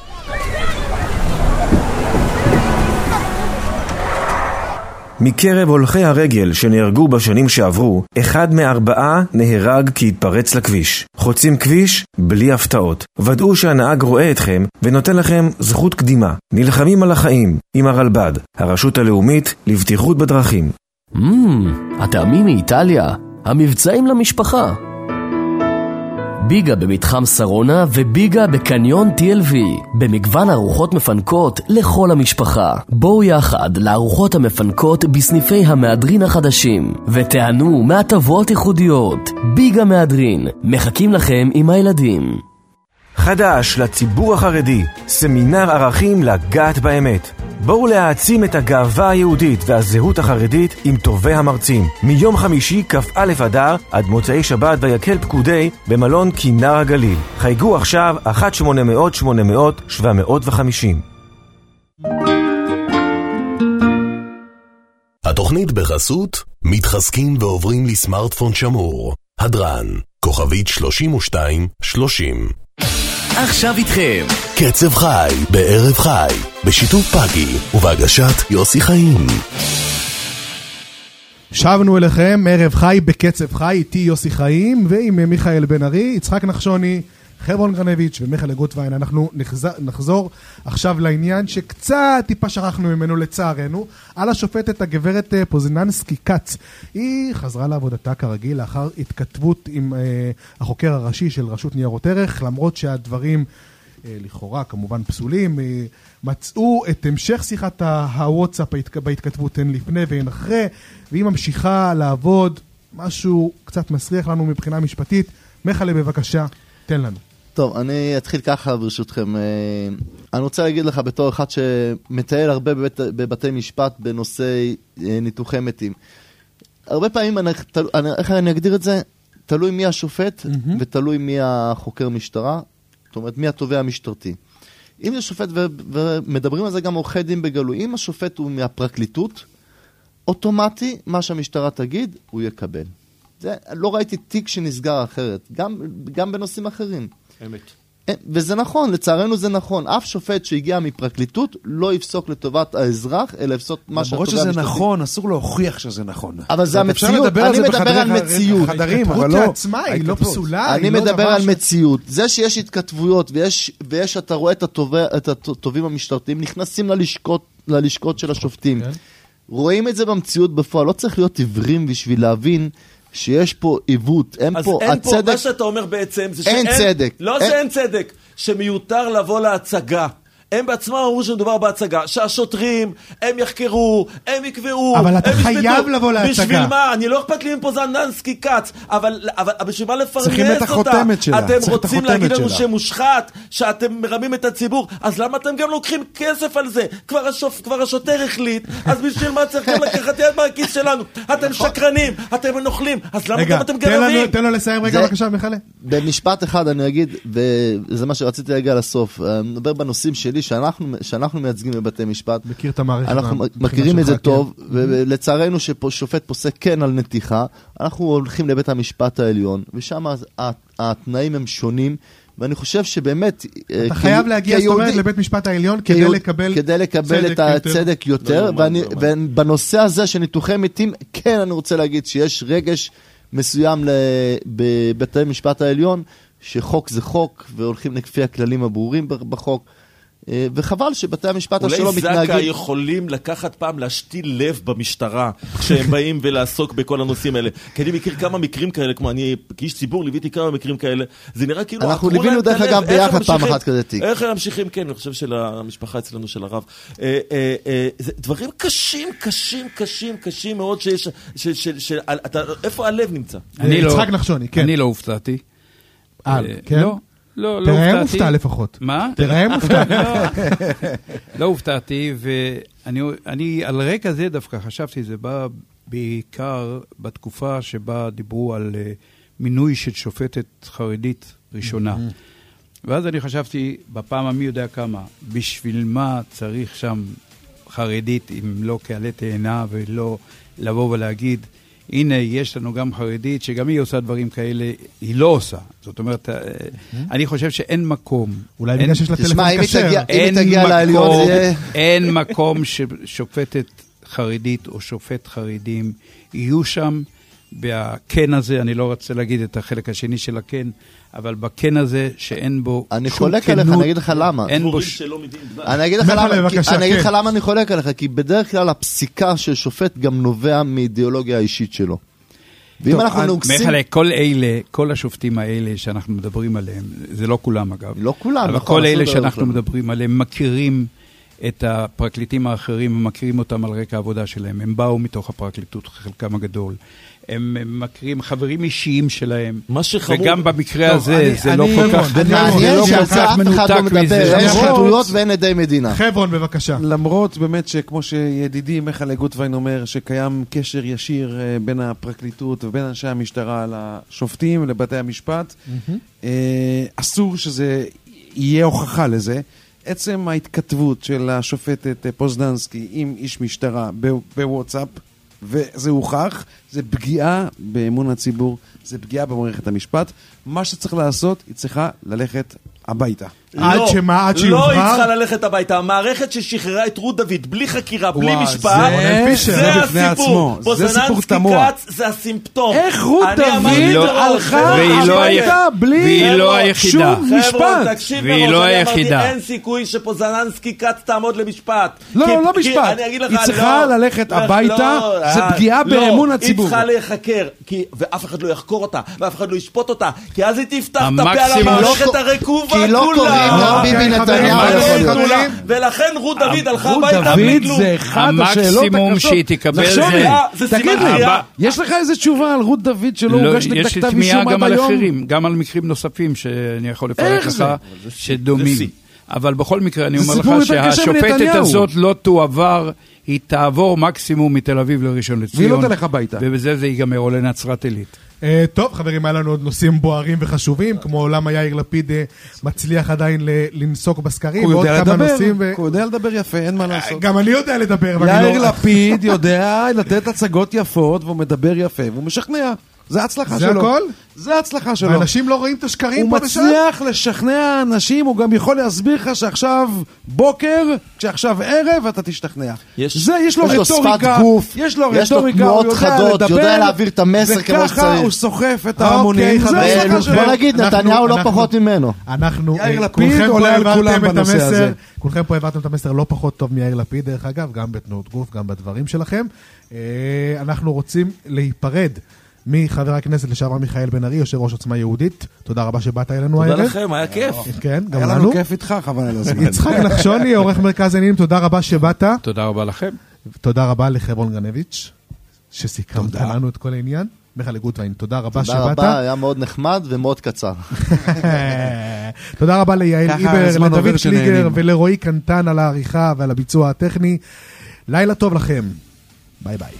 מקרב הולכי הרגל שנהרגו בשנים שעברו, 1 מ4 נהרג כי התפרץ לכביש. חוצים כביש בלי הפתעות. ודאו שהנהג רואה אתכם ונותן לכם זכות קדימה. נלחמים על החיים עם הרלב"ד, הרשות הלאומית לבטיחות בדרכים. הטעמים מאיטליה, המבצעים למשפחה. ביגה במתחם סרונה וביגה בקניון TLV. במגוון ארוחות מפנקות לכל המשפחה. בואו יחד לארוחות המפנקות בסניפי המהדרין החדשים ותענו מהטבות ייחודיות. ביגה מהדרין, מחכים לכם עם הילדים. חדש לציבור החרדי, סמינר ערכים לגעת באמת. בואו להעצים את הגאווה היהודית והזהות החרדית עם טובי המרצים. מיום חמישי כ"א אדר עד מוצאי שבת ויקל פקודי במלון כינר הגליל. חייגו עכשיו 1-800-800-750. התוכנית בחסות מתחזקים ועוברים לסמארטפון שמור. הדרן, כוכבית 3230. עכשיו איתכם קצב חי, בערב חי, בשיתוף פאגי ובהגשת יוסי חיים. שבנו אליכם, ערב חי בקצב חי, איתי יוסי חיים ועם מיכאל בן ארי, יצחק נחשוני, חברון גרנביץ' ומיכאל גוטווין. אנחנו נחזור עכשיו לעניין שקצת טיפה שכחנו ממנו לצערנו, על השופטת הגברת פוזננסקי קץ. היא חזרה לעבודתה כרגיל לאחר התכתבות עם החוקר הראשי של רשות ניירות ערך, למרות שהדברים לכאורה כמובן פסולים. מצאו את המשך שיחת הוואטסאפ בהתכתבות הן לפני והן אחרי, והיא ממשיכה לעבוד. משהו קצת מסריח לנו מבחינה משפטית. מיכאל, בבקשה, תן לנו. טוב, אני אתחיל ככה ברשותכם. אני רוצה להגיד לך בתור אחד שמטייל הרבה בבתי משפט בנושא ניתוחי מתים. הרבה פעמים, איך אני אגדיר את זה? תלוי מי השופט ותלוי מי החוקר משטרה, זאת אומרת מי התובע המשטרתי. אם זה שופט, ומדברים על זה גם עורכי דין בגלוי, אם השופט הוא מהפרקליטות, אוטומטי מה שהמשטרה תגיד, הוא יקבל. זה, לא ראיתי תיק שנסגר אחרת, גם בנושאים אחרים. אמת. וזה נכון, לצערנו זה נכון. אף שופט שהגיע מפרקליטות לא יפסוק לטובת האזרח, אלא יפסוק מה שהתובע המשפטי. למרות שזה נכון, אסור להוכיח שזה נכון. אבל זה המציאות, אני מדבר על מציאות. ההתכתבות לעצמה היא לא פסולה. אני מדבר על מציאות. זה שיש התכתבויות ויש, אתה רואה את התובעים המשטרתיים, נכנסים ללשכות של השופטים. רואים את זה במציאות בפועל, לא צריך להיות עיוורים בשביל להבין שיש פה עיוות, אין פה הצדק. מה שאתה אומר בעצם זה שאין צדק. לא שאין צדק, שמיותר לבוא להצגה. הם בעצמם אמרו שמדובר בהצגה, שהשוטרים, הם יחקרו, הם יקבעו, אבל אתה חייב לבוא להצגה. בשביל מה? אני לא אכפת לי עם פוזננסקי קץ, אבל בשביל מה לפרנס אותה? אתם רוצים להגיד לנו שמושחת, שאתם מרמים את הציבור, אז למה אתם גם לוקחים כסף על זה? כבר השוטר החליט, אז בשביל מה צריך גם לקחת יד מהכיס שלנו? אתם שקרנים, אתם נוכלים, אז למה גם אתם גרמים? תן לו לסיים רגע בבקשה, מיכאל. במשפט אחד אני אגיד, וזה מה שרציתי להגיע לסוף, נדבר בנושאים שלי שאנחנו מייצגים בבתי משפט. מכיר את המערכת. אנחנו מכירים את זה טוב, ולצערנו ששופט פוסק כן על נתיחה, אנחנו הולכים לבית המשפט העליון, ושם התנאים הם שונים, ואני חושב שבאמת אתה חייב להגיע, זאת אומרת, לבית משפט העליון כדי לקבל את הצדק יותר, ובנושא הזה של ניתוחי מתים, כן אני רוצה להגיד שיש רגש מסוים בבתי משפט העליון, שחוק זה חוק, והולכים לפי הכללים הברורים בחוק, וחבל שבתי המשפט שלא מתנהגים. אולי זקה יכולים לקחת פעם להשתיל לב במשטרה כשהם באים ולעסוק בכל הנושאים האלה. כי אני מכיר כמה מקרים כאלה, כמו אני כאיש ציבור ליוויתי כמה מקרים כאלה, זה נראה כאילו אנחנו ליווינו דרך אגב ביחד פעם אחת כזה תיק. איך הם ממשיכים? כן, אני חושב של המשפחה אצלנו של הרב. דברים קשים מאוד שיש, איפה הלב נמצא? יצחק נחשוני, כן. אני לא הופתעתי. כן? לא תראה מופתע לפחות. מה? תראה מופתע. לא הופתעתי, ואני על רקע זה דווקא חשבתי, זה בא בעיקר בתקופה שבה דיברו על מינוי של שופטת חרדית ראשונה. ואז אני חשבתי, בפעם המי יודע כמה, בשביל מה צריך שם חרדית, אם לא כעלה תאנה, ולא לבוא ולהגיד, הנה, יש לנו גם חרדית, שגם היא עושה דברים כאלה, היא לא עושה. זאת אומרת, אני חושב שאין מקום. אולי בגלל שיש לה טלפון כשר. אין מקום ששופטת חרדית או שופט חרדים יהיו שם, בכן הזה, אני לא רוצה להגיד את החלק השני של הכן, אבל בכן הזה שאין בו אני חולק עליך, אני אגיד לך למה. אני אגיד לך למה אני חולק עליך, כי בדרך כלל הפסיקה של שופט גם נובע מאידיאולוגיה האישית שלו. ואם אנחנו נוגסים... כל השופטים האלה שאנחנו מדברים עליהם, זה לא כולם אגב. לא כולם, אבל כל אלה שאנחנו מדברים עליהם מכירים את הפרקליטים האחרים, מכירים אותם על רקע העבודה שלהם. הם באו מתוך הפרקליטות, חלקם הגדול. הם מכירים חברים אישיים שלהם, וגם במקרה הזה זה לא כל כך מנותק מזה. יש חתויות ואין עדי מדינה. חברון, בבקשה. למרות באמת שכמו שידידי מיכאל גוטווין אומר, שקיים קשר ישיר בין הפרקליטות ובין אנשי המשטרה לשופטים לבתי המשפט, אסור שזה יהיה הוכחה לזה. עצם ההתכתבות של השופטת פוזננסקי עם איש משטרה בוואטסאפ, וזה הוכח, זה פגיעה באמון הציבור, זה פגיעה במערכת המשפט. מה שצריך לעשות, היא צריכה ללכת הביתה. עד שמה? עד שיובהר? לא, היא צריכה ללכת הביתה. המערכת ששחררה את רות דוד בלי חקירה, בלי משפט, זה הסיפור. בוזננסקי כץ זה הסימפטום. איך רות דוד הלכה הביתה בלי שום משפט? והיא לא היחידה. אין סיכוי שפוזננסקי כץ תעמוד למשפט. לא משפט. היא צריכה ללכת הביתה, זה פגיעה באמון הציבור. היא צריכה להיחקר, ואף אחד לא יחקור אותה, ואף אחד לא ישפוט אותה, כי אז היא תפתח את הפה על המערכת הרקובה כולה. ביבי נתניהו יכול להיות. ולכן רות דוד הלכה הביתה בלי כלום. זה אחד השאלות המקסימום שהיא תקבל זה סימן קריאה. יש לך איזה תשובה על רות דוד שלא הוגש נגדה כתב אישום עד היום? גם על מקרים נוספים שאני יכול לפרק לך שדומים. אבל בכל מקרה אני אומר לך שהשופטת הזאת לא תועבר, היא תעבור מקסימום מתל אביב לראשון לציון. והיא לא תלך הביתה. ובזה זה ייגמר או לנצרת עילית. טוב, חברים, היה לנו עוד נושאים בוערים וחשובים, כמו למה יאיר לפיד מצליח עדיין לנסוק בסקרים, הוא יודע לדבר יפה, אין מה לעשות. גם אני יודע לדבר. יאיר לפיד יודע לתת הצגות יפות, והוא מדבר יפה, והוא משכנע. זה ההצלחה שלו. זה הכל? זה ההצלחה שלו. האנשים לא רואים את השקרים פה בשם? הוא מצליח לשכנע אנשים, הוא גם יכול להסביר לך שעכשיו בוקר, כשעכשיו ערב, אתה תשתכנע. יש לו רטוריקה, יש לו תנועות חדות, יודע להעביר את המסר כמו שצריך. וככה הוא סוחף את ההמונים. בוא נגיד, נתניהו לא פחות ממנו. יאיר לפיד עולה על כולם בנושא הזה. כולכם פה העברתם את המסר לא פחות טוב מיאיר לפיד, דרך אגב, גם בתנועות גוף, גם בדברים שלכם. אנחנו רוצים להיפרד מחבר הכנסת לשעבר מיכאל בן ארי, יושב ראש עוצמה יהודית. תודה רבה שבאת אלינו הערב. תודה לכם, היה כיף. כן, גם לנו. היה לנו כיף איתך, חבל על הזמן. יצחק נחשוני, עורך מרכז העניינים, תודה רבה שבאת. תודה רבה לכם. תודה רבה לחברון גרנביץ', שסיכמת לנו את כל העניין. מיכאל גוטווין, תודה רבה שבאת. תודה רבה, היה מאוד נחמד ומאוד קצר. תודה רבה ליעל איבר, לדוד קליגר ולרועי קנטן על העריכה ועל הביצוע הטכני. לילה טוב לכם. ביי ביי.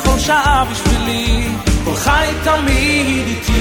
בכל שעה בשבילי, כל חי תמיד איתי.